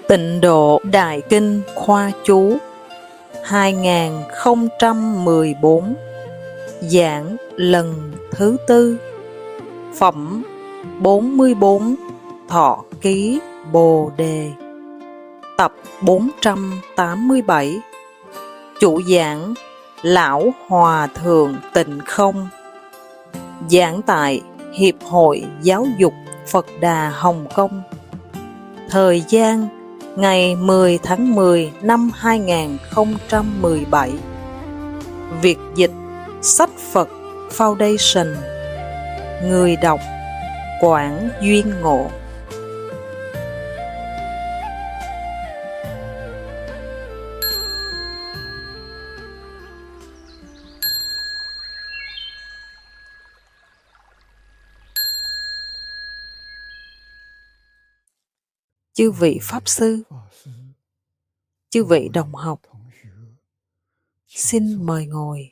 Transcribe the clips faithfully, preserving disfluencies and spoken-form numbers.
Tịnh độ Đại Kinh Khoa Chú hai nghìn không trăm mười bốn. Giảng lần thứ tư. Phẩm bốn mươi bốn. Thọ ký Bồ Đề. Tập bốn trăm tám mươi bảy. Chủ giảng Lão Hòa Thượng Tịnh Không. Giảng tại Hiệp hội Giáo dục Phật Đà Hồng Kông. Thời gian ngày mười tháng mười năm hai nghìn không trăm mười bảy. Việc dịch Sách Phật Foundation. Người đọc Quảng Duyên Ngộ. Chư vị Pháp Sư, chư vị đồng học, xin mời ngồi.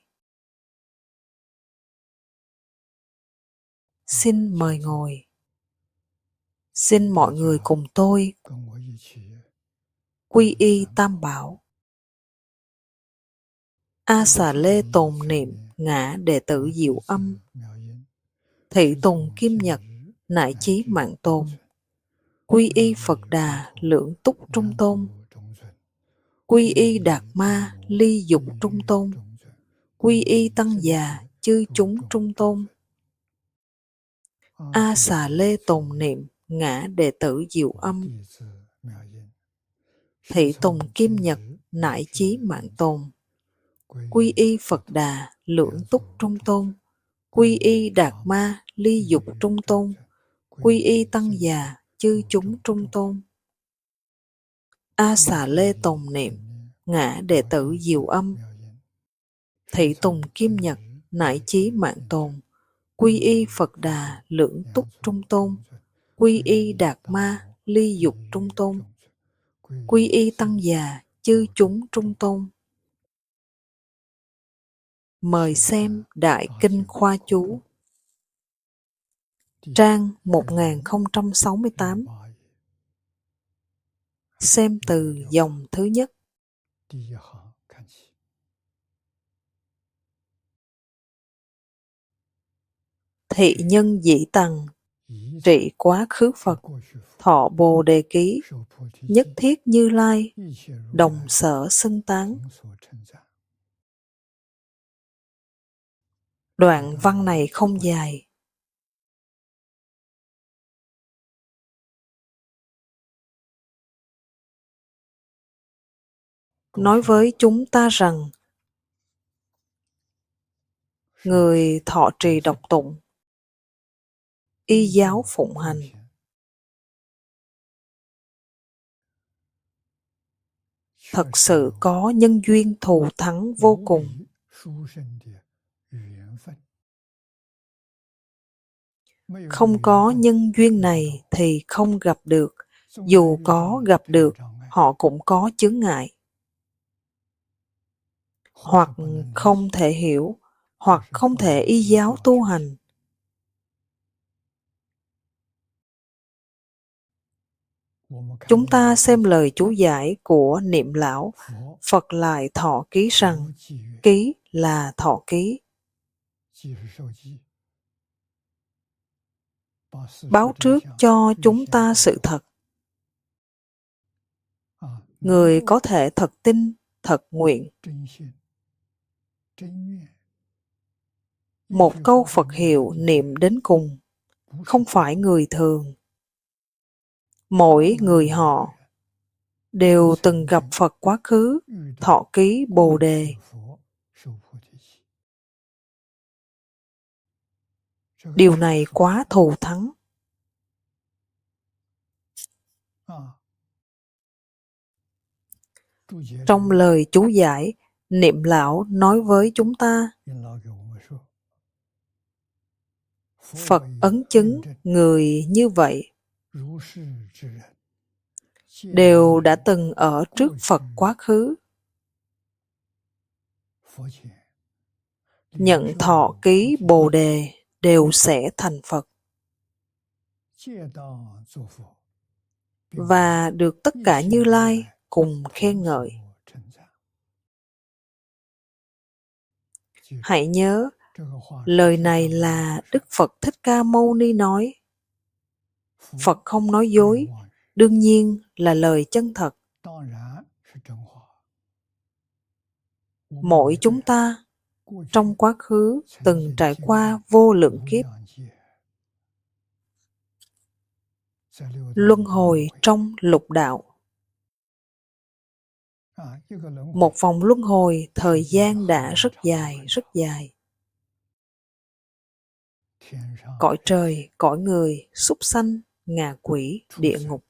Xin mời ngồi. Xin mọi người cùng tôi quy y Tam Bảo. A Xà Lê tồn niệm ngã đệ tử Diệu Âm, thị tùng Kim Nhật nại chí Mạng Tôn, quy y Phật Đà lưỡng túc Trung Tôn, quy y Đạt Ma ly dục Trung Tôn, quy y Tăng Già chư chúng Trung Tôn. A Xà Lê tồn niệm ngã đệ tử Diệu Âm, thị tùng Kim Nhật nại chí Mạng Tôn, quy y Phật Đà lưỡng túc Trung Tôn, quy y Đạt Ma ly dục Trung Tôn, quy y Tăng Già chư chúng Trung Tôn. A Xà Lê tồn niệm ngã đệ tử Diệu Âm, thị tùng Kim Nhật nại chí Mạng Tôn, quy y Phật Đà lưỡng túc Trung Tôn, quy y Đạt Ma ly dục Trung Tôn, quy y Tăng Già chư chúng Trung Tôn. Mời xem Đại Kinh Khoa Chú, trang một nghìn không trăm sáu mươi tám. Xem từ dòng thứ nhất. Thị nhân dĩ tằng, trị quá khứ Phật, thọ Bồ Đề Ký, nhất thiết Như Lai, đồng sở xưng tán. Đoạn văn này không dài. Nói với chúng ta rằng người thọ trì đọc tụng, y giáo phụng hành, thật sự có nhân duyên thù thắng vô cùng. Không có nhân duyên này thì không gặp được, dù có gặp được, họ cũng có chướng ngại. Hoặc không thể hiểu, hoặc không thể y giáo tu hành. Chúng ta xem lời chú giải của Niệm Lão, Phật lại thọ ký rằng, ký là thọ ký. Báo trước cho chúng ta sự thật. Người có thể thật tin, thật nguyện. Một câu Phật hiệu niệm đến cùng, không phải người thường. Mỗi người họ đều từng gặp Phật quá khứ, thọ ký Bồ Đề. Điều này quá thù thắng. Trong lời chú giải, Niệm Lão nói với chúng ta, Phật ấn chứng người như vậy đều đã từng ở trước Phật quá khứ, nhận thọ ký Bồ Đề đều sẽ thành Phật. và được tất cả Như Lai cùng khen ngợi. Hãy nhớ, lời này là Đức Phật Thích Ca Mâu Ni nói. Phật không nói dối, đương nhiên là lời chân thật. Mỗi chúng ta trong quá khứ từng trải qua vô lượng kiếp luân hồi trong lục đạo. Một vòng luân hồi thời gian đã rất dài, rất dài. Cõi trời, cõi người, súc sanh, ngạ quỷ, địa ngục.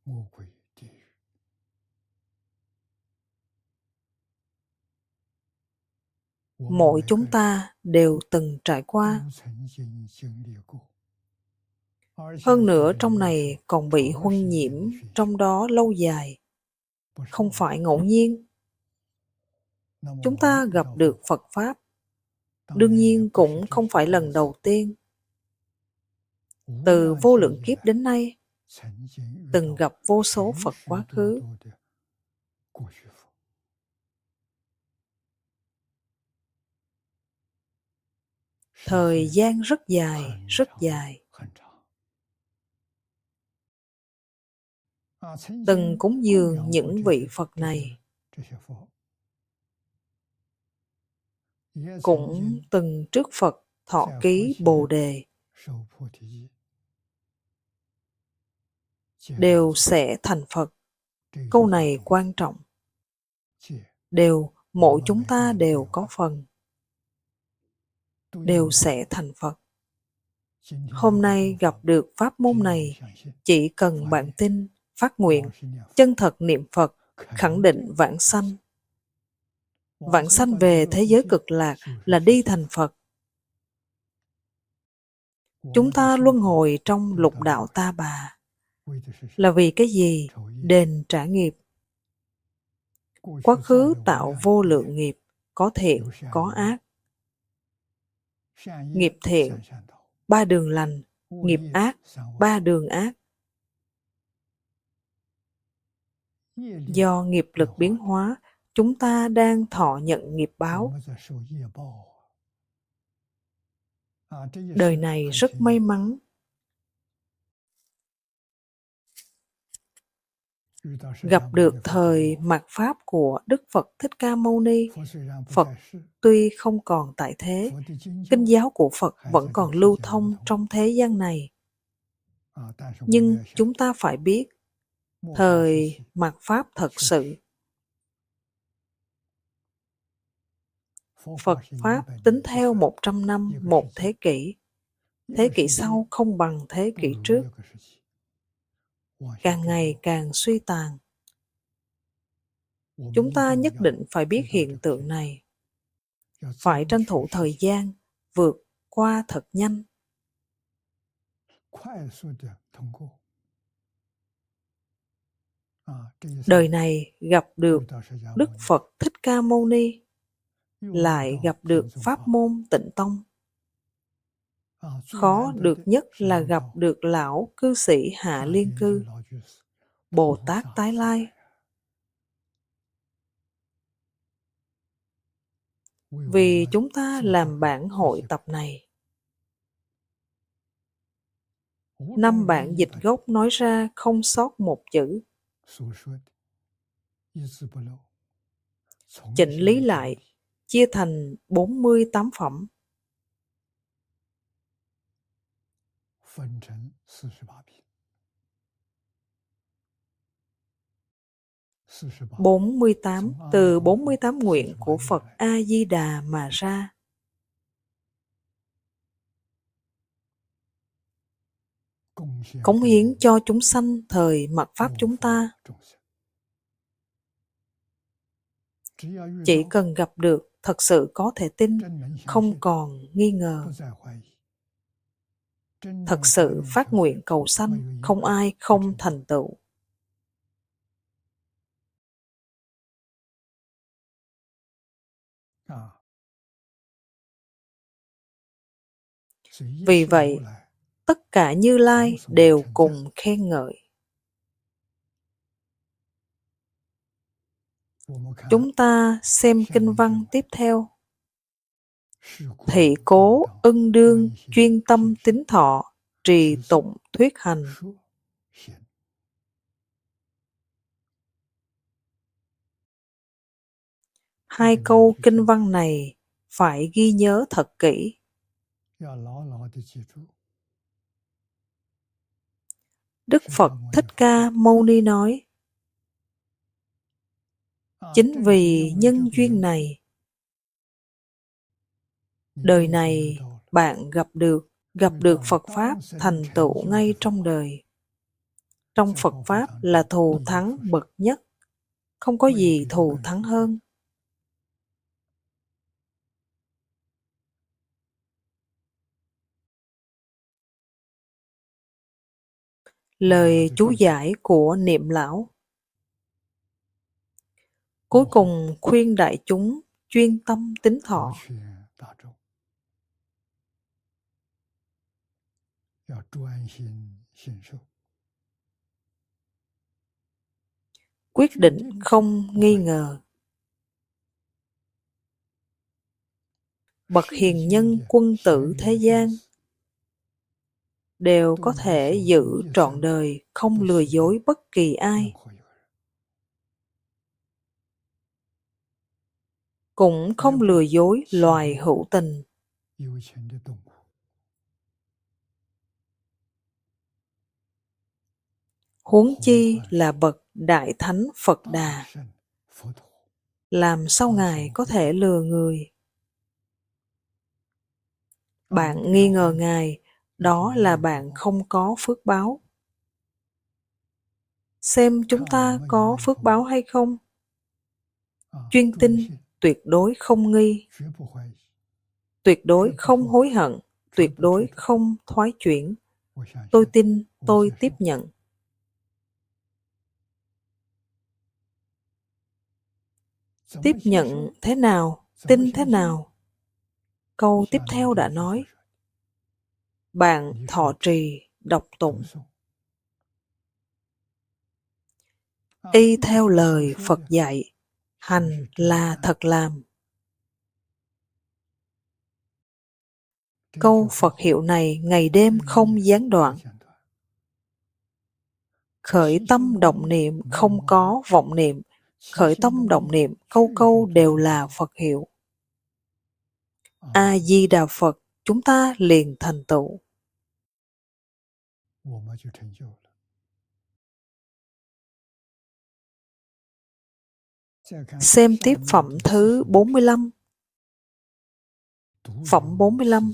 Mỗi chúng ta đều từng trải qua. Hơn nữa trong này còn bị huân nhiễm trong đó lâu dài, không phải ngẫu nhiên. Chúng ta gặp được Phật Pháp, đương nhiên cũng không phải lần đầu tiên. Từ vô lượng kiếp đến nay, từng gặp vô số Phật quá khứ. Thời gian rất dài, rất dài. Từng cúng dường những vị Phật này, cũng từng trước Phật thọ ký Bồ Đề, đều sẽ thành Phật. Câu này quan trọng. Đều, mỗi chúng ta đều có phần, đều sẽ thành Phật. Hôm nay gặp được pháp môn này, chỉ cần bạn tin, phát nguyện, chân thật niệm Phật, khẳng định vãng sanh. Vãng sanh về thế giới cực lạc là đi thành Phật. Chúng ta luân hồi trong lục đạo ta bà là vì cái gì? Đền trả nghiệp. Quá khứ tạo vô lượng nghiệp, có thiện, có ác. Nghiệp thiện, ba đường lành, nghiệp ác, ba đường ác. Do nghiệp lực biến hóa, chúng ta đang thọ nhận nghiệp báo. Đời này rất may mắn. Gặp được thời mạt Pháp của Đức Phật Thích Ca Mâu Ni. Phật tuy không còn tại thế, kinh giáo của Phật vẫn còn lưu thông trong thế gian này. Nhưng chúng ta phải biết, thời mạt Pháp thật sự, Phật Pháp tính theo một trăm năm, một thế kỷ. Thế kỷ sau không bằng thế kỷ trước. Càng ngày càng suy tàn. Chúng ta nhất định phải biết hiện tượng này. Phải tranh thủ thời gian, vượt qua thật nhanh. Đời này gặp được Đức Phật Thích Ca Mâu Ni, lại gặp được pháp môn Tịnh Tông. Khó được nhất là gặp được lão cư sĩ Hạ Liên Cư, Bồ Tát Tái Lai. Vì chúng ta làm bản hội tập này, năm bản dịch gốc nói ra không sót một chữ. Chỉnh lý lại, chia thành bốn mươi tám phẩm. bốn mươi tám từ bốn mươi tám nguyện của Phật A-di-đà mà ra. Cống hiến cho chúng sanh thời mạt Pháp chúng ta. Chỉ cần gặp được, thật sự có thể tin, không còn nghi ngờ. Thật sự phát nguyện cầu sanh, không ai không thành tựu. Vì vậy, tất cả Như Lai đều cùng khen ngợi. Chúng ta xem kinh văn tiếp theo. Thị cố ưng đương chuyên tâm tín thọ, trì tụng thuyết hành. Hai câu kinh văn này phải ghi nhớ thật kỹ. Đức Phật Thích Ca Mâu Ni nói, chính vì nhân duyên này, đời này bạn gặp được, gặp được Phật Pháp thành tựu ngay trong đời. Trong Phật Pháp là thù thắng bậc nhất, không có gì thù thắng hơn. Lời chú giải của Niệm Lão cuối cùng khuyên đại chúng chuyên tâm tín thọ. Quyết định không nghi ngờ. Bậc hiền nhân quân tử thế gian đều có thể giữ trọn đời, không lừa dối bất kỳ ai, cũng không lừa dối loài hữu tình. Huống chi là bậc đại thánh Phật Đà, làm sao Ngài có thể lừa người? Bạn nghi ngờ Ngài, đó là bạn không có phước báo. Xem chúng ta có phước báo hay không? Chuyên tin, tuyệt đối không nghi, tuyệt đối không hối hận, tuyệt đối không thoái chuyển. Tôi tin, tôi tiếp nhận. Tiếp nhận thế nào? Tin thế nào? Câu tiếp theo đã nói, bạn thọ trì, đọc tụng, y theo lời Phật dạy, hành là thật làm. Câu Phật hiệu này ngày đêm không gián đoạn. Khởi tâm động niệm không có vọng niệm, khởi tâm động niệm câu câu đều là Phật hiệu. A Di Đà Phật, chúng ta liền thành tựu. Xem tiếp phẩm thứ bốn mươi lăm. Phẩm bốn mươi lăm.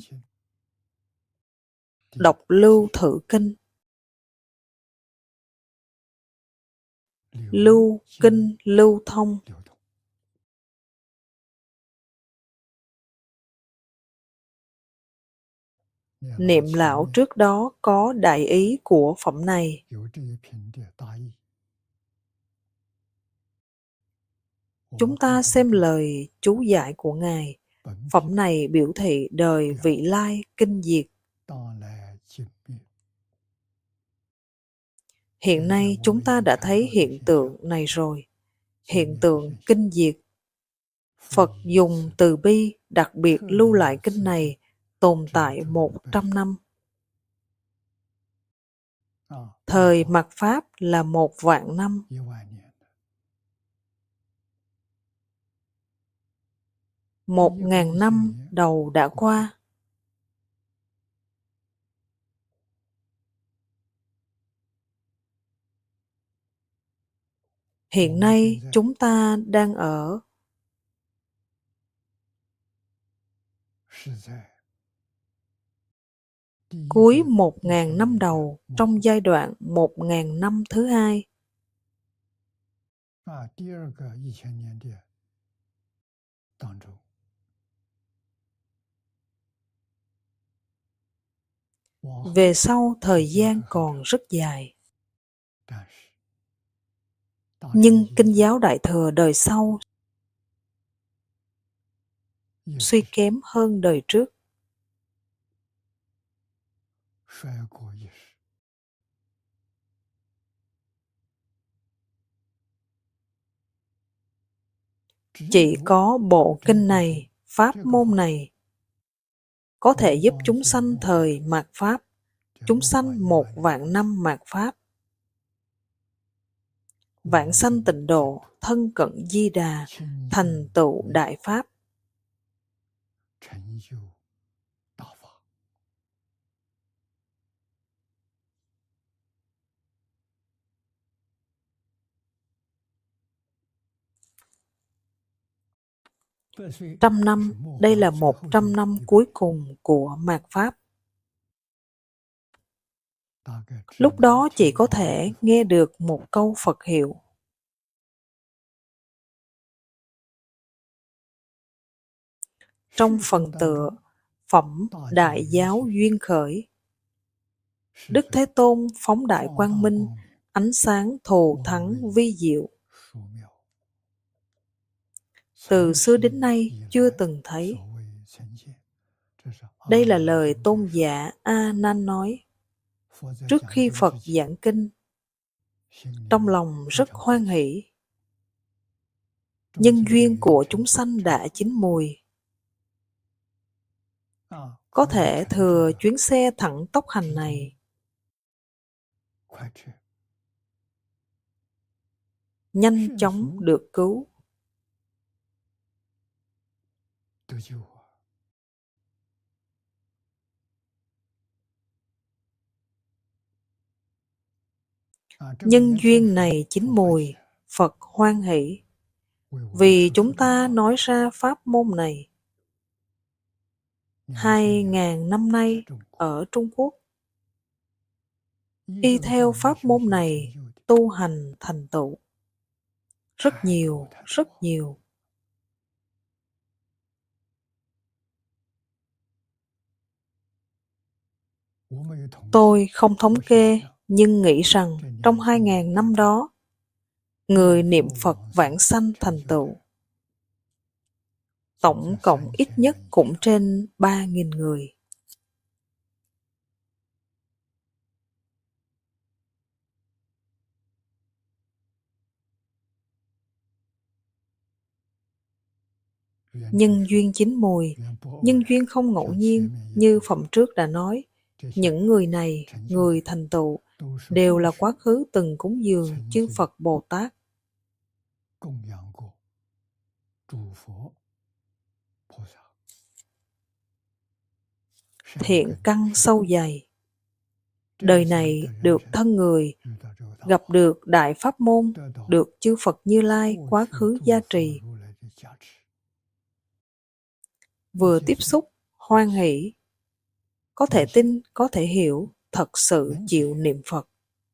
Đọc lưu thử kinh. Lưu kinh lưu thông. Niệm Lão trước đó có đại ý của phẩm này. Chúng ta xem lời chú giải của Ngài. Phẩm này biểu thị đời vị lai kinh diệt. Hiện nay chúng ta đã thấy hiện tượng này rồi. Hiện tượng kinh diệt. Phật dùng từ bi đặc biệt lưu lại kinh này tồn tại một trăm năm. Thời mạt Pháp là một vạn năm. Một ngàn năm đầu đã qua. Hiện nay chúng ta đang ở cuối một ngàn năm đầu, trong giai đoạn một ngàn năm thứ hai. Về sau thời gian còn rất dài. Nhưng Kinh giáo Đại Thừa đời sau suy kém hơn đời trước. Chỉ có bộ kinh này, pháp môn này, có thể giúp chúng sanh thời mạt Pháp, chúng sanh một vạn năm mạt Pháp, vạn sanh tịnh độ, thân cận Di Đà, thành tựu Đại Pháp. Trăm năm, đây là một trăm năm cuối cùng của mạt Pháp. Lúc đó chỉ có thể nghe được một câu Phật hiệu. Trong phần tựa Phẩm Đại Giáo Duyên Khởi, Đức Thế Tôn phóng đại quang minh, ánh sáng thù thắng vi diệu. Từ xưa đến nay chưa từng thấy. Đây là lời tôn giả A Nan nói trước khi Phật giảng kinh. Trong lòng rất hoan hỷ. Nhân duyên của chúng sanh đã chín mùi, có thể thừa chuyến xe thẳng tốc hành này. Nhanh chóng được cứu. Nhân duyên này chín mùi, Phật hoan hỷ, vì chúng ta nói ra pháp môn này. Hai ngàn năm nay ở Trung Quốc, y theo pháp môn này tu hành thành tựu rất nhiều, rất nhiều. Tôi không thống kê, nhưng nghĩ rằng trong hai ngàn năm đó, người niệm Phật vãng sanh thành tựu tổng cộng ít nhất cũng trên ba nghìn người. Nhân duyên chín mùi, nhân duyên không ngẫu nhiên, như phẩm trước đã nói. Những người này, người thành tựu, đều là quá khứ từng cúng dường chư Phật Bồ Tát. Thiện căn sâu dày. Đời này được thân người, gặp được Đại Pháp Môn, được chư Phật Như Lai quá khứ gia trì. Vừa tiếp xúc, hoan hỷ, có thể tin, có thể hiểu, thật sự chịu niệm Phật.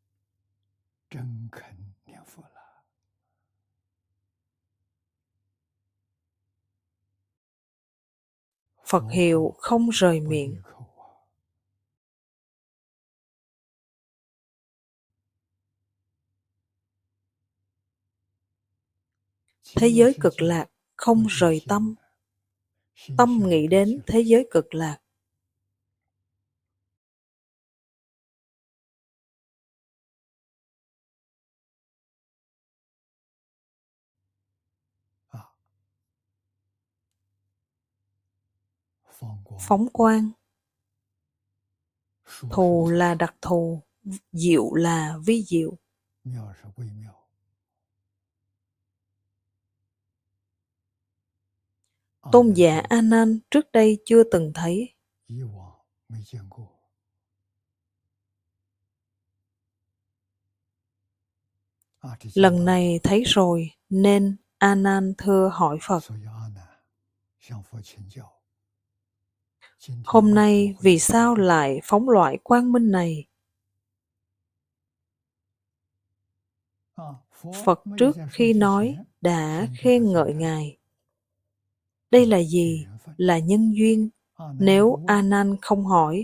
Phật hiệu không rời miệng. Thế giới cực lạc không rời tâm. Tâm nghĩ đến thế giới cực lạc. Phóng quang. Thù là đặc thù, diệu là vi diệu. Tôn giả A Nan trước đây chưa từng thấy. Lần này thấy rồi nên A Nan thưa hỏi Phật. Hôm nay vì sao lại phóng loại quang minh này? Phật trước khi nói đã khen ngợi Ngài. Đây là gì? Là nhân duyên. Nếu A Nan không hỏi,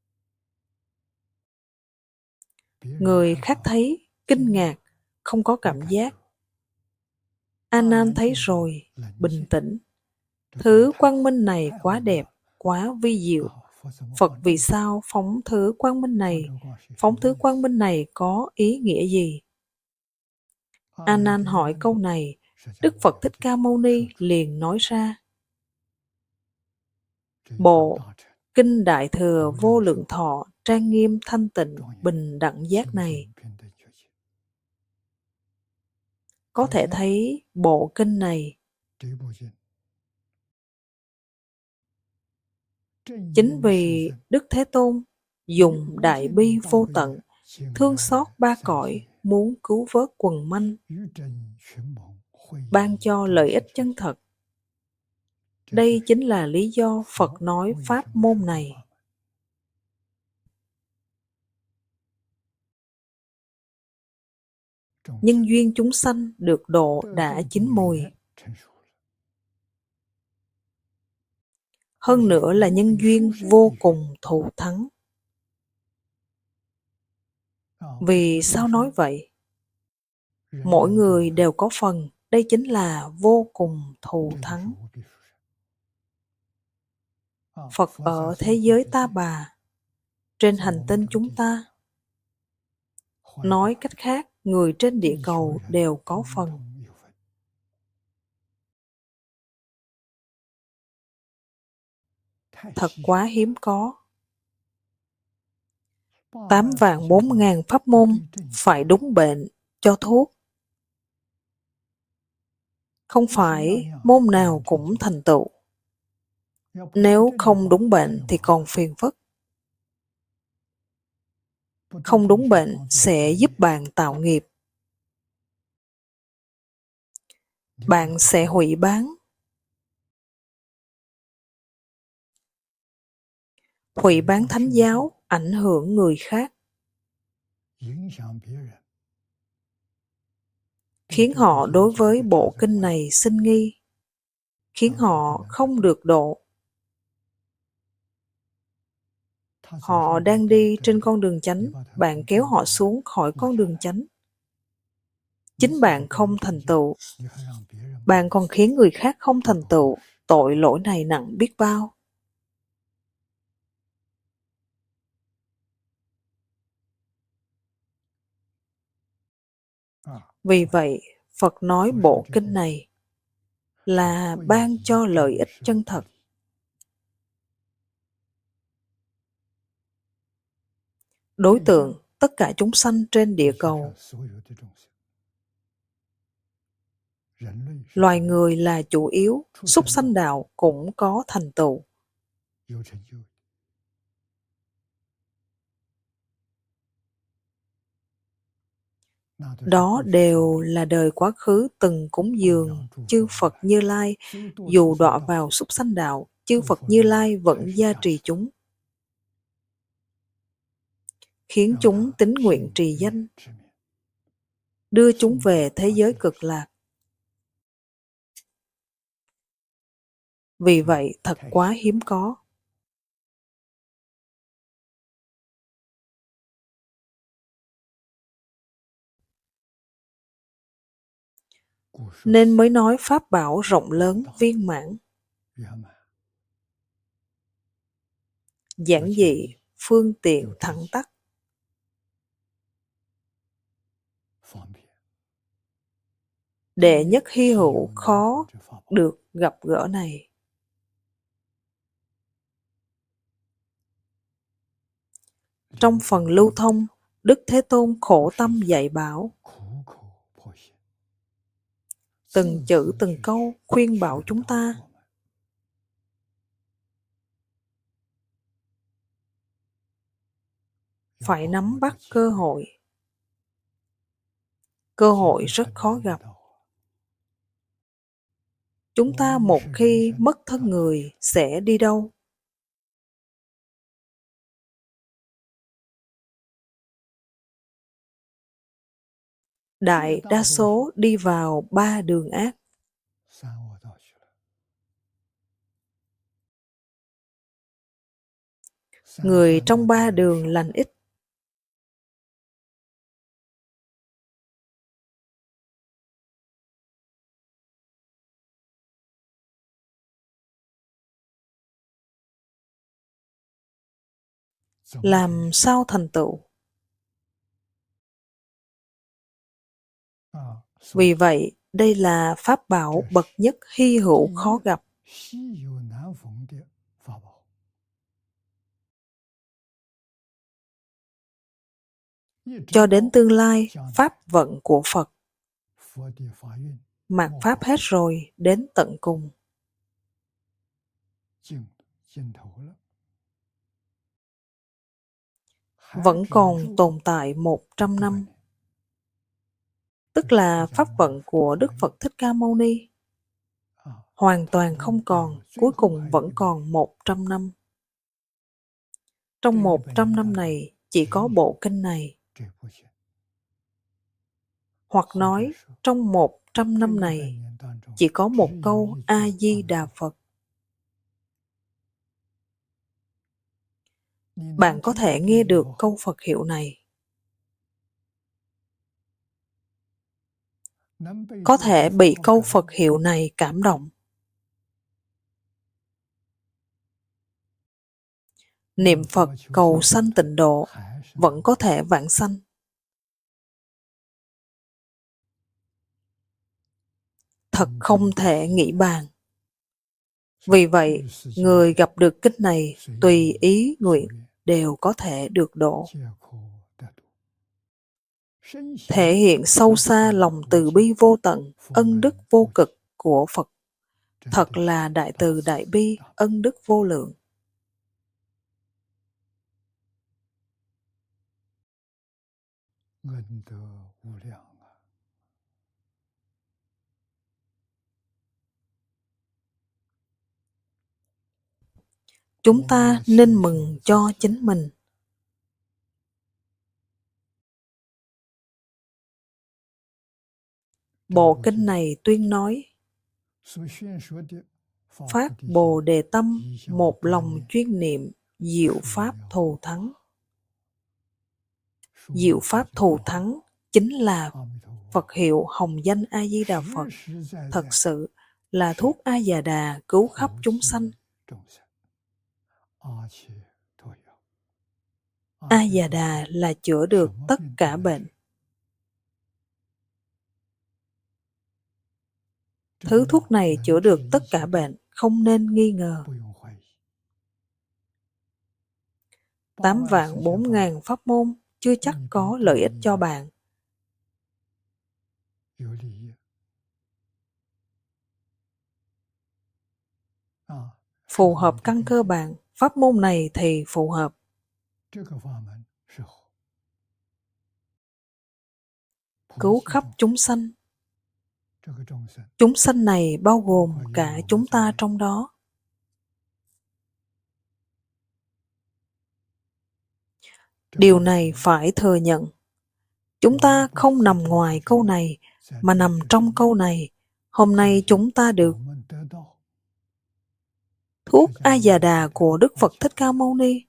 người khác thấy kinh ngạc, không có cảm giác. A Nan thấy rồi, bình tĩnh. Thứ quang minh này quá đẹp, quá vi diệu. Phật vì sao phóng thứ quang minh này? Phóng thứ quang minh này có ý nghĩa gì? A Nan hỏi câu này Đức Phật Thích Ca Mâu Ni liền nói ra: Bộ Kinh Đại Thừa Vô Lượng Thọ trang nghiêm thanh tịnh bình đẳng giác này, có thể thấy bộ kinh này chính vì Đức Thế Tôn dùng đại bi vô tận, thương xót ba cõi, muốn cứu vớt quần manh, ban cho lợi ích chân thật. Đây chính là lý do Phật nói pháp môn này. Nhân duyên chúng sanh được độ đã chín mùi. Hơn nữa là nhân duyên vô cùng thù thắng. Vì sao nói vậy? Mỗi người đều có phần, đây chính là vô cùng thù thắng. Phật ở thế giới Ta Bà, trên hành tinh chúng ta. Nói cách khác, người trên địa cầu đều có phần. Thật quá hiếm có. Tám vạn bốn ngàn pháp môn phải đúng bệnh cho thuốc. Không phải môn nào cũng thành tựu. Nếu không đúng bệnh thì còn phiền phức. Không đúng bệnh sẽ giúp bạn tạo nghiệp. Bạn sẽ hủy bán. Hủy bán thánh giáo, ảnh hưởng người khác, khiến họ đối với bộ kinh này sinh nghi, khiến họ không được độ. Họ đang đi trên con đường chánh, bạn kéo họ xuống khỏi con đường chánh. Chính bạn không thành tựu, bạn còn khiến người khác không thành tựu, tội lỗi này nặng biết bao. Vì vậy, Phật nói bộ kinh này là ban cho lợi ích chân thật. Đối tượng tất cả chúng sanh trên địa cầu. Loài người là chủ yếu, súc sanh đạo cũng có thành tựu. Đó đều là đời quá khứ từng cúng dường chư Phật Như Lai, dù đọa vào súc sanh đạo, chư Phật Như Lai vẫn gia trì chúng, khiến chúng tín nguyện trì danh, đưa chúng về thế giới cực lạc. Vì vậy thật quá hiếm có. Nên mới nói pháp bảo rộng lớn viên mãn, giản dị, phương tiện thẳng tắc, đệ nhất hy hữu khó được gặp gỡ này. Trong phần lưu thông, Đức Thế Tôn khổ tâm dạy bảo, từng chữ từng câu khuyên bảo chúng ta. Phải nắm bắt cơ hội. Cơ hội rất khó gặp. Chúng ta một khi mất thân người sẽ đi đâu? Đại đa số đi vào ba đường ác. Người trong ba đường lành ít. Làm sao thành tựu? Vì vậy, Đây là pháp bảo bậc nhất hy hữu khó gặp. Cho đến tương lai, pháp vận của Phật mạt pháp hết rồi, đến tận cùng. Vẫn còn tồn tại một trăm năm. Tức là pháp vận của Đức Phật Thích Ca Mâu Ni hoàn toàn không còn, cuối cùng vẫn còn một trăm năm. Trong một trăm năm này chỉ có bộ kinh này. Hoặc nói, trong một trăm năm này chỉ có một câu A-di-đà Phật. Bạn có thể nghe được câu Phật hiệu này. Có thể bị câu Phật hiệu này cảm động. Niệm Phật cầu sanh tịnh độ vẫn có thể vãng sanh. Thật không thể nghĩ bàn. Vì vậy, người gặp được kinh này tùy ý nguyện đều có thể được độ. Thể hiện sâu xa lòng từ bi vô tận, ân đức vô cực của Phật. Thật là đại từ đại bi, ân đức vô lượng. Chúng ta nên mừng cho chính mình. Bộ kinh này tuyên nói, phát Bồ Đề tâm, một lòng chuyên niệm, diệu pháp thù thắng. Diệu pháp thù thắng chính là Phật hiệu hồng danh A-di-đà Phật. Thật sự là thuốc A-già-đà cứu khắp chúng sanh. A-già-đà là chữa được tất cả bệnh. Thứ thuốc này chữa được tất cả bệnh, không nên nghi ngờ. Tám vạn bốn ngàn pháp môn chưa chắc có lợi ích cho bạn. Phù hợp căn cơ bạn, pháp môn này thì phù hợp. Cứu khắp chúng sanh. Chúng sanh này bao gồm cả chúng ta trong đó. Điều này phải thừa nhận. Chúng ta không nằm ngoài câu này, mà nằm trong câu này. Hôm nay chúng ta được thuốc A-già-đà của Đức Phật Thích Ca Mâu Ni.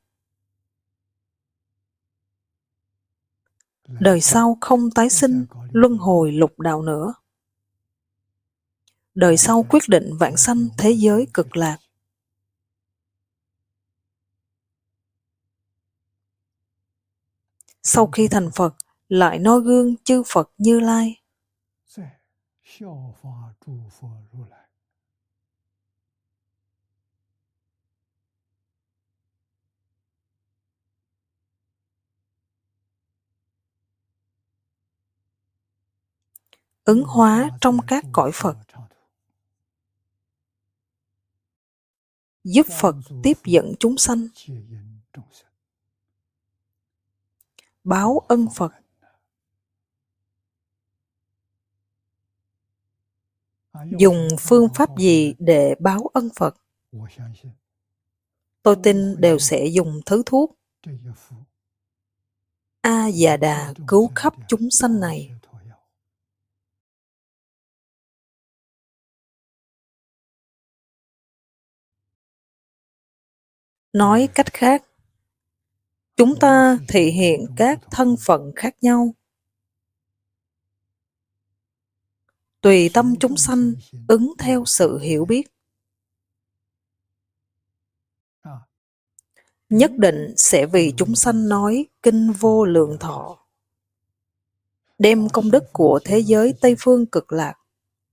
Đời sau không tái sinh, luân hồi lục đạo nữa. Đời sau quyết định vãng sanh thế giới cực lạc. Sau khi thành Phật, lại noi gương chư Phật Như Lai. Ứng hóa trong các cõi Phật. Giúp Phật tiếp dẫn chúng sanh. Báo ân Phật. Dùng phương pháp gì để báo ân Phật? Tôi tin đều sẽ dùng thứ thuốc A-già-đà cứu khắp chúng sanh này. Nói cách khác, chúng ta thị hiện các thân phận khác nhau. Tùy tâm chúng sanh ứng theo sự hiểu biết. Nhất định sẽ vì chúng sanh nói kinh vô lượng thọ, đem công đức của thế giới Tây Phương Cực Lạc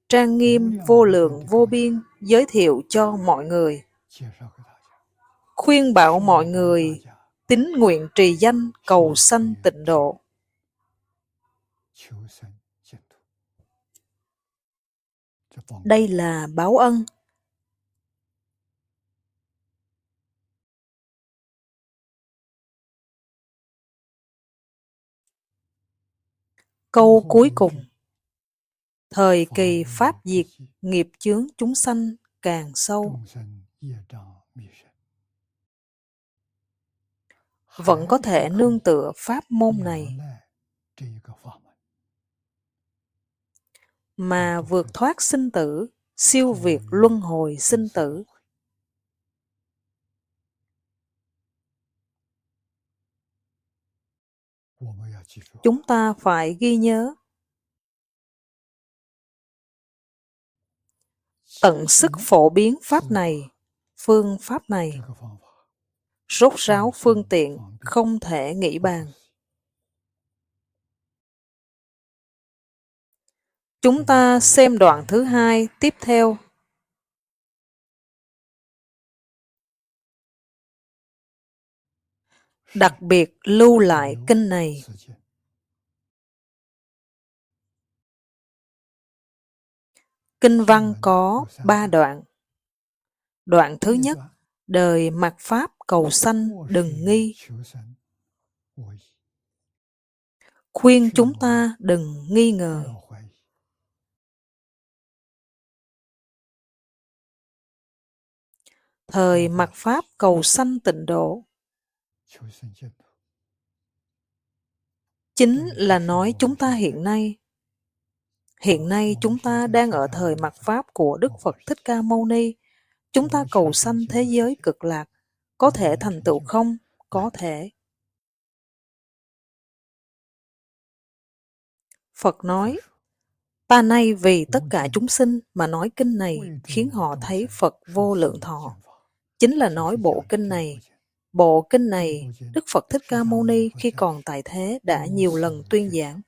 trang nghiêm vô lượng vô biên giới thiệu cho mọi người, khuyên bảo mọi người tín nguyện trì danh cầu sanh tịnh độ. Đây là báo ân. Câu cuối cùng: thời kỳ pháp diệt, nghiệp chướng chúng sanh càng sâu. Vẫn có thể nương tựa pháp môn này mà vượt thoát sinh tử, siêu việt luân hồi sinh tử. Chúng ta phải ghi nhớ, tận sức phổ biến pháp này, phương pháp này, rốt ráo phương tiện, không thể nghĩ bàn. Chúng ta xem đoạn thứ hai tiếp theo. Đặc biệt lưu lại kinh này. Kinh văn có ba đoạn. Đoạn thứ nhất, đời mạt Pháp cầu sanh đừng nghi. Khuyên chúng ta đừng nghi ngờ. Thời mạt Pháp cầu sanh tịnh độ chính là nói chúng ta hiện nay. Hiện nay chúng ta đang ở thời mạt Pháp của Đức Phật Thích Ca Mâu Ni. Chúng ta cầu sanh thế giới cực lạc. Có thể thành tựu không? Có thể. Phật nói, ta nay vì tất cả chúng sinh mà nói kinh này, khiến họ thấy Phật vô lượng thọ. Chính là nói bộ kinh này. Bộ kinh này, Đức Phật Thích Ca Mâu Ni khi còn tại thế đã nhiều lần tuyên giảng.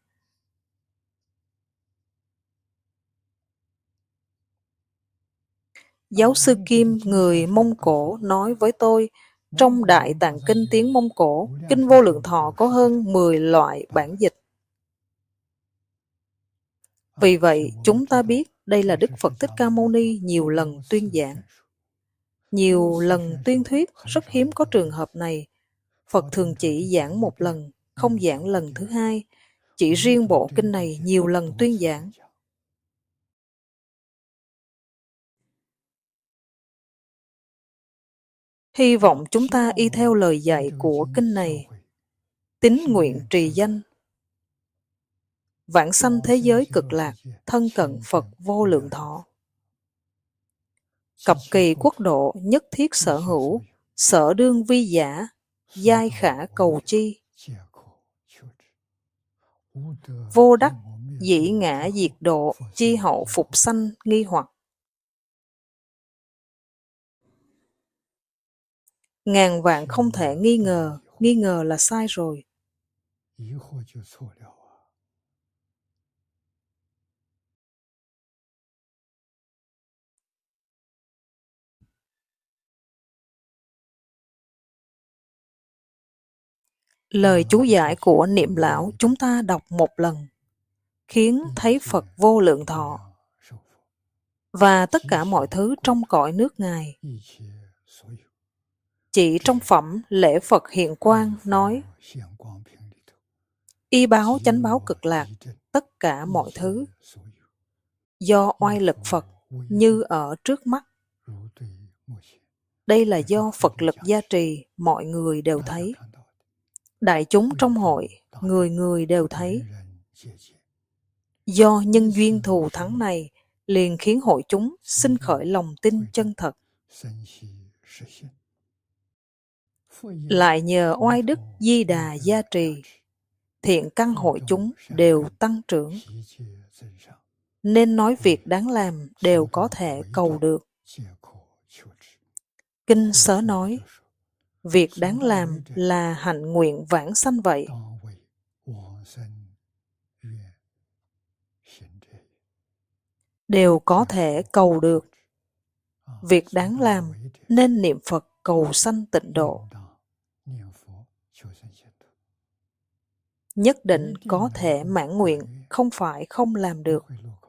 Giáo sư Kim, người Mông Cổ, nói với tôi, trong Đại Tạng Kinh tiếng Mông Cổ, Kinh Vô Lượng Thọ có hơn mười loại bản dịch. Vì vậy, chúng ta biết đây là Đức Phật Thích Ca Mâu Ni nhiều lần tuyên giảng. Nhiều lần tuyên thuyết, rất hiếm có trường hợp này. Phật thường chỉ giảng một lần, không giảng lần thứ hai. Chỉ riêng bộ kinh này nhiều lần tuyên giảng. Hy vọng chúng ta y theo lời dạy của kinh này, tín nguyện trì danh, vãng sanh thế giới cực lạc, thân cận Phật vô lượng thọ. Cập kỳ quốc độ nhất thiết sở hữu, sở đương vi giả, giai khả cầu chi. Vô đắc, dĩ ngã diệt độ, chi hậu phục sanh nghi hoặc. Ngàn vạn không thể nghi ngờ, nghi ngờ là sai rồi. Lời chú giải của Niệm Lão chúng ta đọc một lần, khiến thấy Phật vô lượng thọ và tất cả mọi thứ trong cõi nước Ngài. Chỉ trong phẩm Lễ Phật Hiện Quang nói, y báo chánh báo cực lạc, tất cả mọi thứ do oai lực Phật như ở trước mắt. Đây là do Phật lực gia trì, mọi người đều thấy. Đại chúng trong hội, người người đều thấy. Do nhân duyên thù thắng này, liền khiến hội chúng sinh khởi lòng tin chân thật. Lại nhờ oai đức Di Đà gia trì, thiện căn hội chúng đều tăng trưởng, nên nói việc đáng làm đều có thể cầu được. Kinh Sớ nói, việc đáng làm là hạnh nguyện vãng sanh vậy. đều có thể cầu được. Việc đáng làm nên niệm Phật cầu sanh tịnh độ. Nhất định có thể mãn nguyện, không phải không làm được.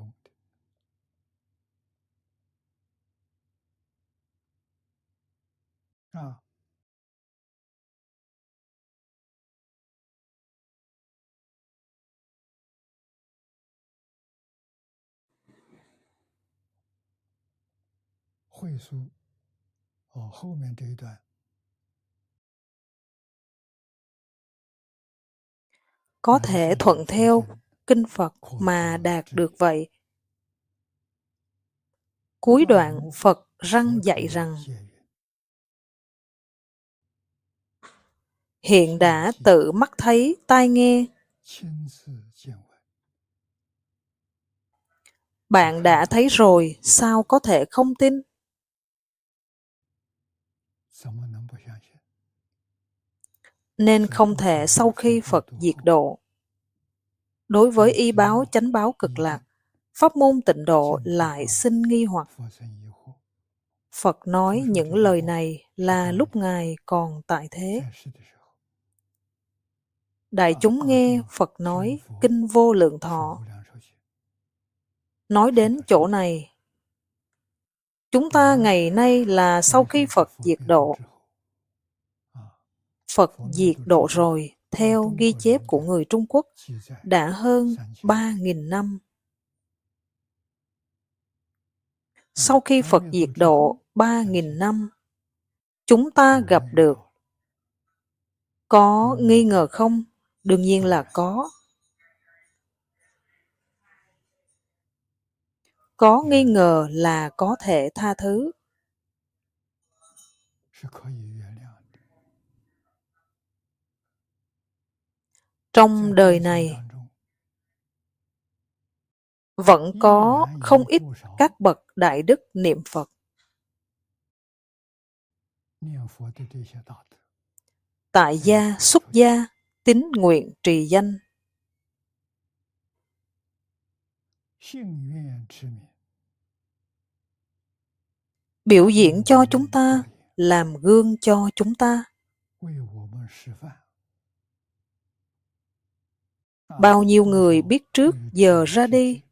Có thể thuận theo kinh Phật mà đạt được vậy. Cuối đoạn Phật răng dạy rằng: hiện đã tự mắt thấy tai nghe, bạn đã thấy rồi, sao có thể không tin? Nên không thể sau khi Phật diệt độ. Đối với y báo chánh báo cực lạc, pháp môn tịnh độ lại sinh nghi hoặc. Phật nói những lời này là lúc Ngài còn tại thế. Đại chúng nghe Phật nói Kinh Vô Lượng Thọ. Nói đến chỗ này, chúng ta ngày nay là sau khi Phật diệt độ. Phật diệt độ rồi, theo ghi chép của người Trung Quốc, đã hơn ba nghìn năm. Sau khi Phật diệt độ ba nghìn năm, chúng ta gặp được. Có nghi ngờ không? Đương nhiên là có. Có nghi ngờ là có thể tha thứ. Trong đời này, vẫn có không ít các bậc đại đức niệm Phật. Tại gia, xuất gia, tín nguyện trì danh. Biểu diễn cho chúng ta, làm gương cho chúng ta. Bao nhiêu người biết trước giờ ra đi.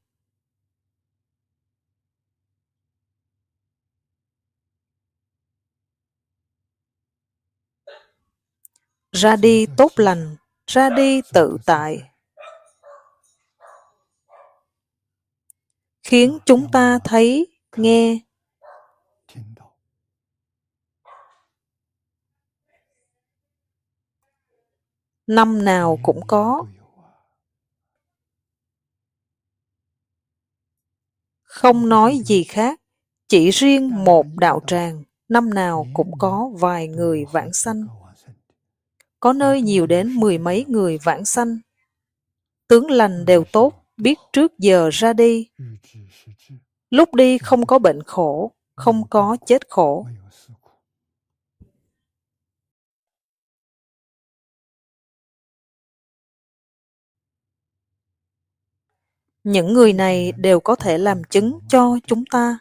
Ra đi tốt lành, ra đi tự tại. Khiến chúng ta thấy, nghe. Năm nào cũng có. Không nói gì khác, chỉ riêng một đạo tràng, năm nào cũng có vài người vãng sanh. Có nơi nhiều đến mười mấy người vãng sanh. Tướng lành đều tốt, biết trước giờ ra đi. Lúc đi không có bệnh khổ, không có chết khổ. Những người này đều có thể làm chứng cho chúng ta.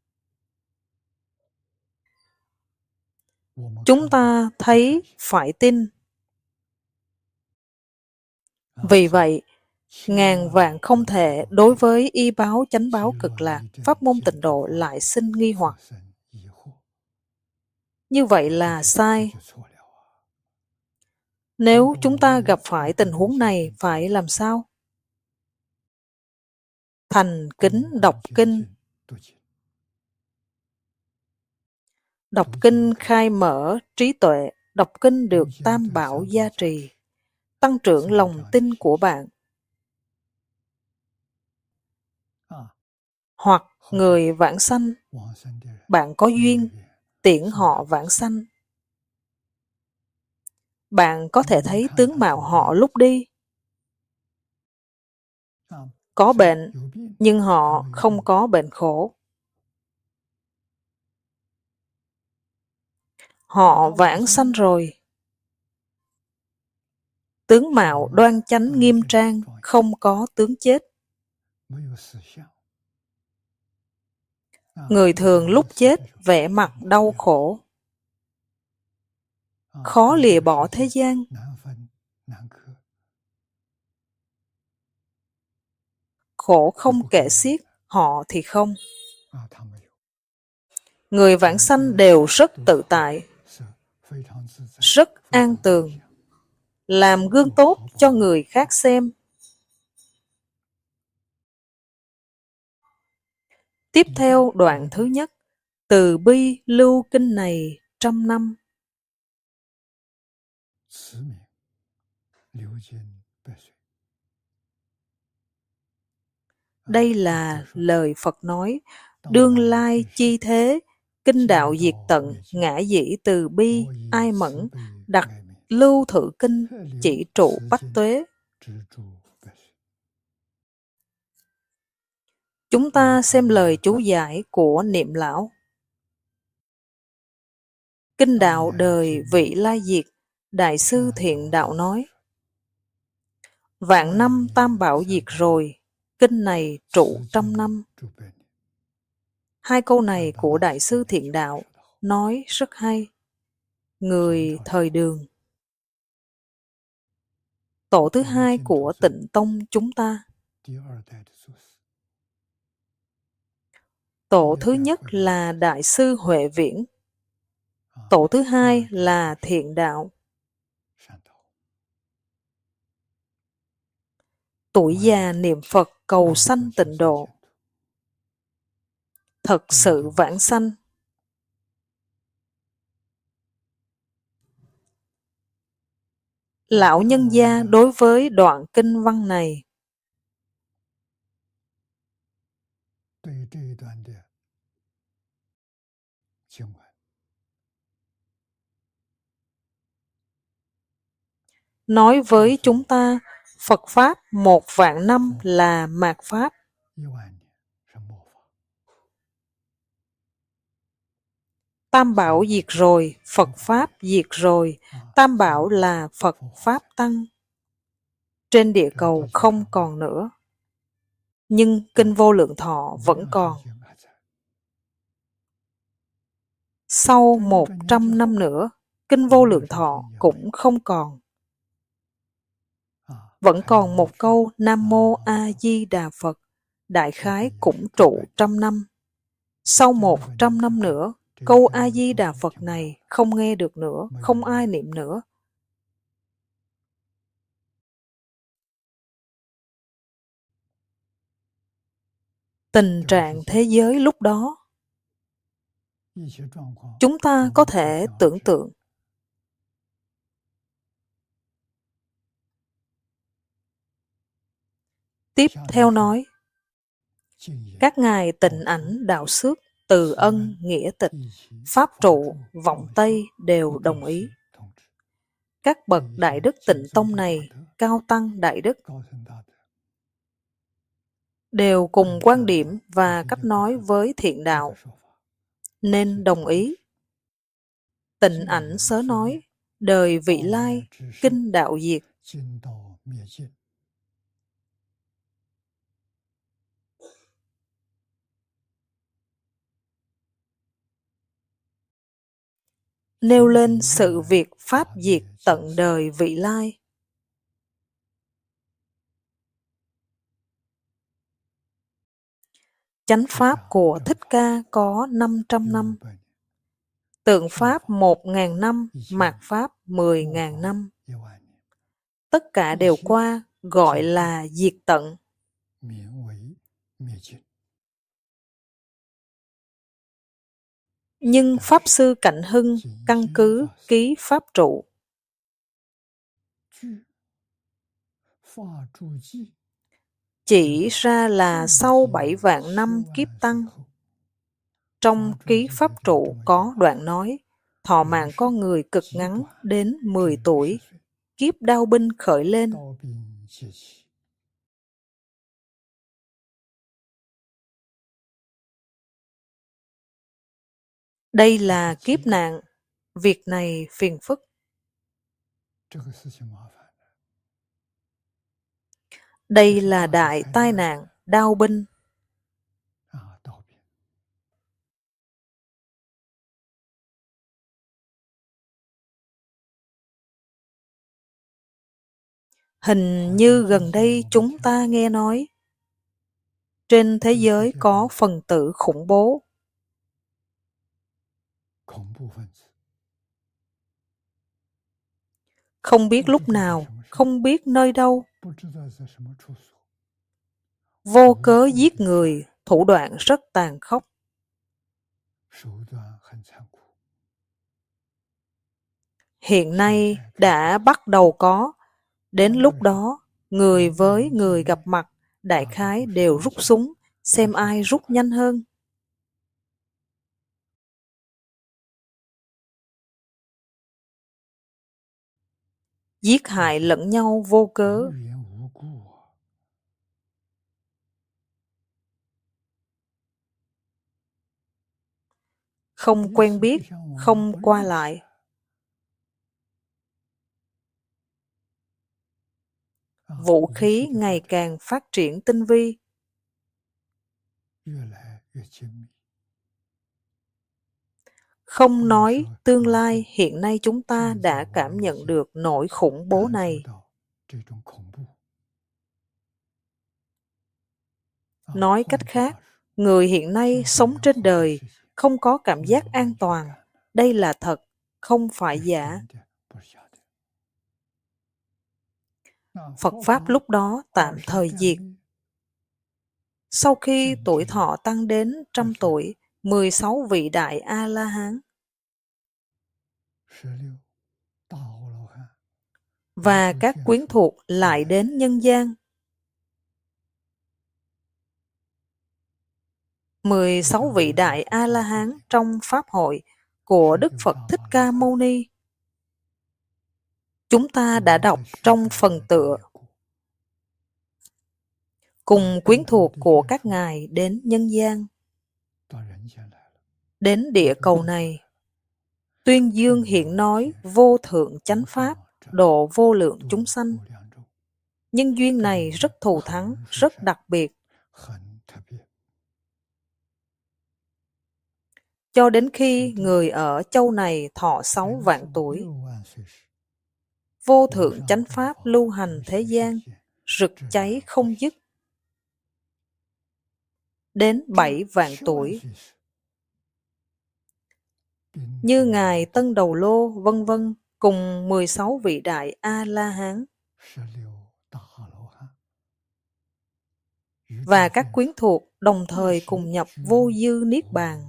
Chúng ta thấy phải tin. Vì vậy, ngàn vạn không thể đối với y báo chánh báo cực lạc, pháp môn tịnh độ lại sinh nghi hoặc. Như vậy là sai. Nếu chúng ta gặp phải tình huống này, phải làm sao? Thành kính đọc kinh. Đọc kinh khai mở trí tuệ, đọc kinh được tam bảo gia trì, tăng trưởng lòng tin của bạn. Hoặc người vãng sanh, bạn có duyên, tiễn họ vãng sanh. Bạn có thể thấy tướng mạo họ lúc đi. Có bệnh, nhưng họ không có bệnh khổ. Họ vãng sanh rồi. Tướng mạo đoan chánh nghiêm trang, không có tướng chết. Người thường lúc chết vẻ mặt đau khổ, khó lìa bỏ thế gian. Khổ không kể xiết, họ thì không. Người vãng sanh đều rất tự tại, rất an tường, làm gương tốt cho người khác xem. Tiếp theo đoạn thứ nhất, từ bi lưu kinh này trăm năm. Đây là lời Phật nói, đương lai chi thế, kinh đạo diệt tận, ngã dĩ từ bi, ai mẫn, đặt lưu thử kinh, chỉ trụ bách tuế. Chúng ta xem lời chú giải của Niệm Lão. Kinh đạo đời vị lai diệt, Đại sư Thiện Đạo nói, vạn năm tam bảo diệt rồi, kinh này trụ trăm năm. Hai câu này của Đại sư Thiện Đạo nói rất hay. Người thời Đường, tổ thứ hai của Tịnh Tông chúng ta. Tổ thứ nhất là Đại sư Huệ Viễn, tổ thứ hai là Thiện Đạo. Tuổi già niệm Phật cầu sanh tịnh độ, thật sự vãng sanh. Lão nhân gia đối với đoạn kinh văn này, nói với chúng ta, Phật Pháp một vạn năm là mạt Pháp. Tam bảo diệt rồi, Phật Pháp diệt rồi. Tam bảo là Phật Pháp Tăng. Trên địa cầu không còn nữa. Nhưng Kinh Vô Lượng Thọ vẫn còn. Sau một trăm năm nữa, Kinh Vô Lượng Thọ cũng không còn. Vẫn còn một câu Nam Mô A Di Đà Phật, đại khái cũng trụ trăm năm. Sau một trăm năm nữa, câu A Di Đà Phật này không nghe được nữa, không ai niệm nữa. Tình trạng thế giới lúc đó, chúng ta có thể tưởng tượng. Tiếp theo nói, các ngài Tịnh Ảnh Đạo Xước, Từ Ân Nghĩa Tịch, Pháp Trụ, Vọng Tây đều đồng ý. Các bậc Đại Đức Tịnh Tông này, cao tăng Đại Đức, đều cùng quan điểm và cách nói với Thiện Đạo, nên đồng ý. Tịnh Ảnh sớ nói, đời vị lai, kinh đạo diệt. Nêu lên sự việc Pháp diệt tận đời vị lai. Chánh Pháp của Thích Ca có năm trăm năm, Tượng Pháp một ngàn năm, Mạt Pháp mười ngàn năm. Tất cả đều qua, gọi là diệt tận. Nhưng Pháp Sư Cảnh Hưng căn cứ ký Pháp Trụ, chỉ ra là sau bảy vạn năm kiếp tăng. Trong ký Pháp Trụ có đoạn nói, thọ mạng con người cực ngắn đến mười tuổi, kiếp đao binh khởi lên. Đây là kiếp nạn, việc này phiền phức. Đây là đại tai nạn, đao binh. Hình như gần đây chúng ta nghe nói trên thế giới có phần tử khủng bố. Không biết lúc nào, không biết nơi đâu. Vô cớ giết người, thủ đoạn rất tàn khốc. Hiện nay đã bắt đầu có, đến lúc đó, người với người gặp mặt, đại khái đều rút súng, xem ai rút nhanh hơn. Giết hại lẫn nhau vô cớ. Không quen biết, không qua lại. Vũ khí ngày càng phát triển tinh vi. Không nói tương lai, hiện nay chúng ta đã cảm nhận được nỗi khủng bố này. Nói cách khác, người hiện nay sống trên đời không có cảm giác an toàn. Đây là thật, không phải giả. Phật Pháp lúc đó tạm thời diệt. Sau khi tuổi thọ tăng đến trăm tuổi, mười sáu vị đại A-la-hán và các quyến thuộc lại đến nhân gian. mười sáu vị đại A-la-hán trong Pháp hội của Đức Phật Thích Ca Mâu Ni. Chúng ta đã đọc trong phần tựa. Cùng quyến thuộc của các ngài đến nhân gian, đến địa cầu này, tuyên dương hiện nói vô thượng chánh pháp, độ vô lượng chúng sanh. Nhân duyên này rất thù thắng, rất đặc biệt. Cho đến khi người ở châu này thọ sáu vạn tuổi, vô thượng chánh pháp lưu hành thế gian, rực cháy không dứt. Đến bảy vạn tuổi, như Ngài Tân Đầu Lô, vân vân, cùng mười sáu vị đại A-la-hán và các quyến thuộc đồng thời cùng nhập vô dư niết bàn.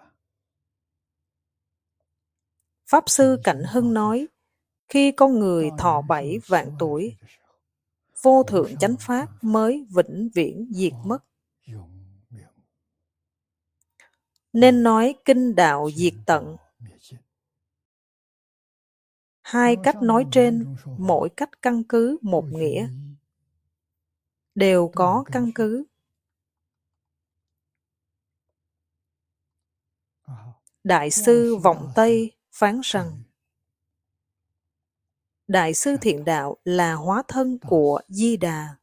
Pháp Sư Cảnh Hưng nói, khi con người thọ bảy vạn tuổi, vô thượng chánh pháp mới vĩnh viễn diệt mất. Nên nói kinh đạo diệt tận. Hai cách nói trên, mỗi cách căn cứ một nghĩa, đều có căn cứ. Đại sư Vọng Tây phán rằng, Đại sư Thiện Đạo là hóa thân của Di Đà.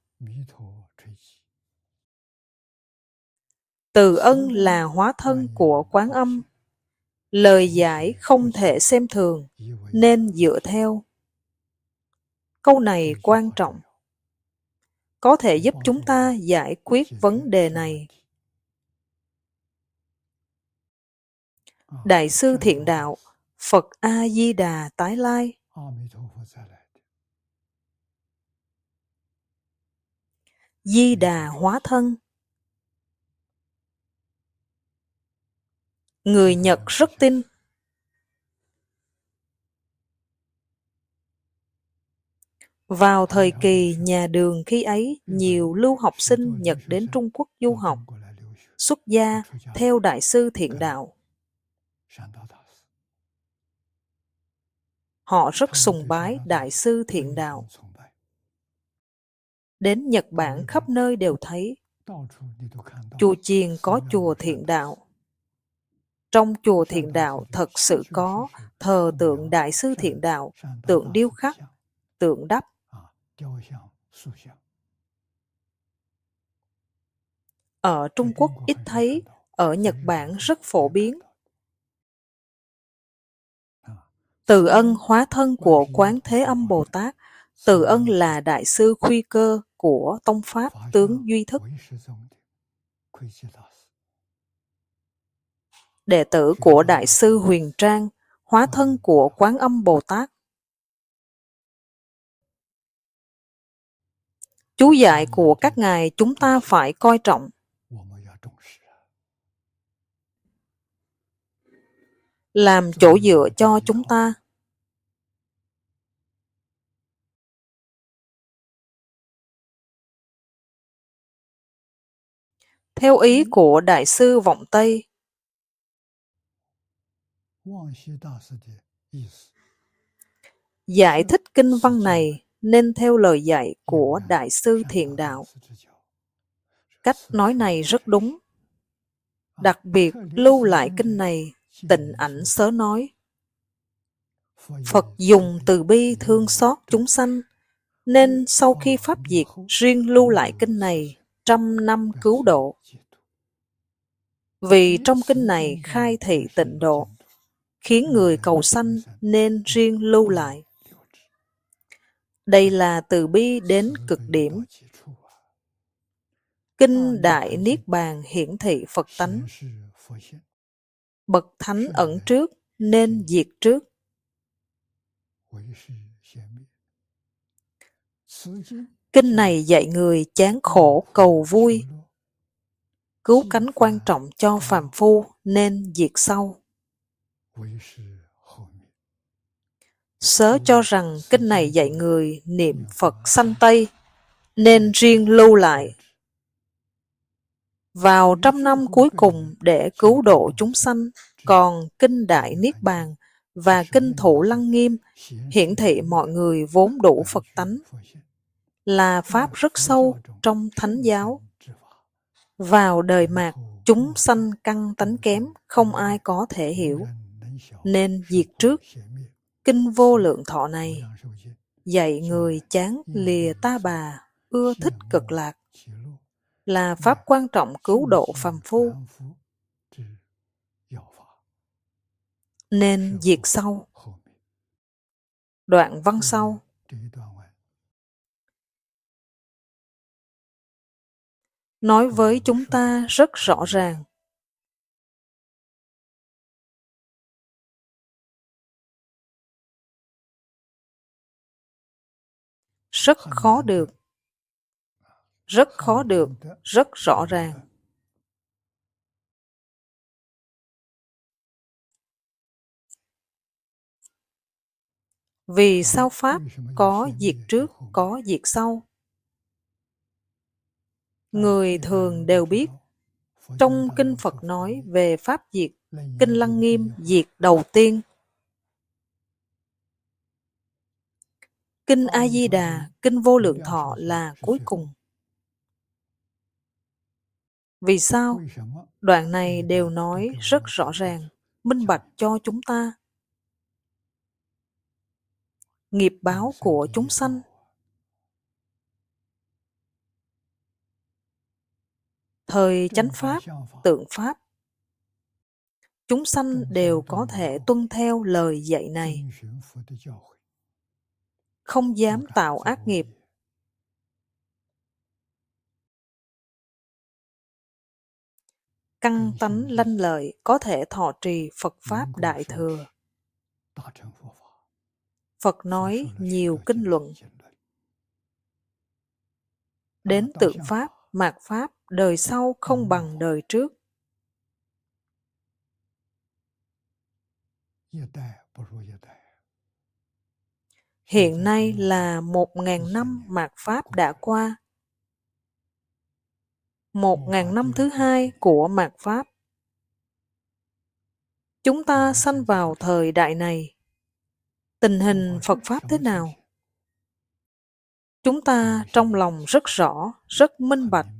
Từ Ân là hóa thân của Quán Âm. Lời giải không thể xem thường, nên dựa theo. Câu này quan trọng, có thể giúp chúng ta giải quyết vấn đề này. Đại sư Thiện Đạo, Phật A-di-đà tái lai. Di Đà hóa thân. Người Nhật rất tin. Vào thời kỳ nhà Đường khi ấy, nhiều lưu học sinh Nhật đến Trung Quốc du học, xuất gia theo Đại sư Thiện Đạo. Họ rất sùng bái Đại sư Thiện Đạo. Đến Nhật Bản khắp nơi đều thấy. Chùa chiền có chùa Thiện Đạo. Trong chùa Thiện Đạo thật sự có thờ tượng Đại sư Thiện Đạo, tượng điêu khắc, tượng đắp. Ở Trung Quốc ít thấy, ở Nhật Bản rất phổ biến. Từ Ân hóa thân của Quán Thế Âm Bồ Tát Từ Ân là đại sư khuy cơ của tông pháp tướng Duy Thức, đệ tử của đại sư Huyền Trang, hóa thân của Quán Âm Bồ Tát. Chú dạy của các ngài chúng ta phải coi trọng, làm chỗ dựa cho chúng ta. Theo ý của đại sư Vọng Tây, giải thích kinh văn này nên theo lời dạy của đại sư Thiện Đạo. Cách nói này rất đúng. Đặc biệt lưu lại kinh này, Tịnh Ảnh Sớ nói, Phật dùng từ bi thương xót chúng sanh, nên sau khi pháp diệt riêng lưu lại kinh này trăm năm cứu độ. Vì trong kinh này khai thị tịnh độ, khiến người cầu sanh nên riêng lưu lại. Đây là từ bi đến cực điểm. Kinh Đại Niết Bàn hiển thị Phật tánh. Bậc thánh ẩn trước nên diệt trước. Kinh này dạy người chán khổ cầu vui, cứu cánh quan trọng cho phàm phu nên diệt sau. Sớ cho rằng kinh này dạy người niệm Phật sanh Tây nên riêng lưu lại. Vào trăm năm cuối cùng để cứu độ chúng sanh, còn kinh Đại Niết Bàn và kinh Thụ Lăng Nghiêm hiển thị mọi người vốn đủ Phật tánh, là pháp rất sâu trong thánh giáo. Vào đời mạt, chúng sanh căn tánh kém, không ai có thể hiểu, nên diệt trước. Kinh Vô Lượng Thọ này dạy người chán lìa ta bà, ưa thích cực lạc, là pháp quan trọng cứu độ phàm phu, nên diệt sau. Đoạn văn sau, nói với chúng ta rất rõ ràng. Rất khó được, rất khó được, rất rõ ràng. Vì sao pháp có diệt trước, có diệt sau? Người thường đều biết, trong kinh Phật nói về pháp diệt, kinh Lăng Nghiêm diệt đầu tiên. Kinh A-di-đà, kinh Vô Lượng Thọ là cuối cùng. Vì sao? Đoạn này đều nói rất rõ ràng, minh bạch cho chúng ta. Nghiệp báo của chúng sanh, thời chánh pháp, tượng pháp, chúng sanh đều có thể tuân theo lời dạy này, không dám tạo ác nghiệp. Căn tánh lanh lợi có thể thọ trì Phật Pháp Đại Thừa. Phật nói nhiều kinh luận. Đến tượng Pháp, mạt Pháp, đời sau không bằng đời trước. Hiện nay là một ngàn năm mạt Pháp đã qua. Một ngàn năm thứ hai của mạt Pháp. Chúng ta sanh vào thời đại này. Tình hình Phật Pháp thế nào? Chúng ta trong lòng rất rõ, rất minh bạch.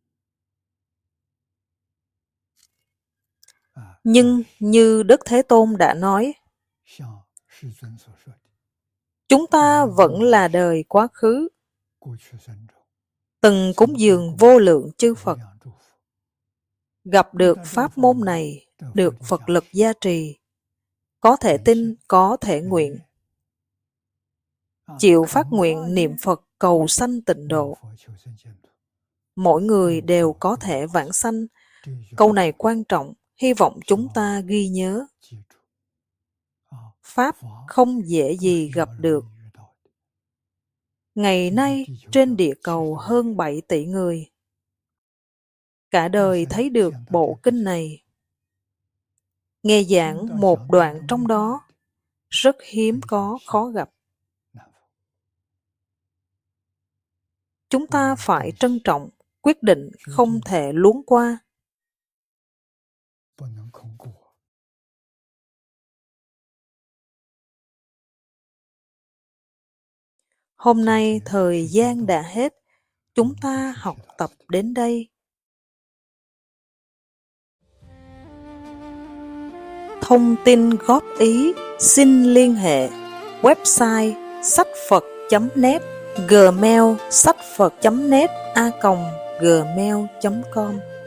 Nhưng như Đức Thế Tôn đã nói, chúng ta vẫn là đời quá khứ, từng cúng dường vô lượng chư Phật. Gặp được pháp môn này, được Phật lực gia trì, có thể tin, có thể nguyện. chịu phát nguyện niệm Phật cầu sanh tịnh độ. Mỗi người đều có thể vãng sanh. Câu này quan trọng, hy vọng chúng ta ghi nhớ. Pháp không dễ gì gặp được. Ngày nay, trên địa cầu hơn bảy tỷ người. Cả đời thấy được bộ kinh này. Nghe giảng một đoạn trong đó, rất hiếm có, khó gặp. Chúng ta phải trân trọng, quyết định không thể luống qua. Hôm nay thời gian đã hết, chúng ta học tập đến đây. Thông tin góp ý xin liên hệ website sách phật chấm net, gmail sách phật chấm net a còng gmail chấm com.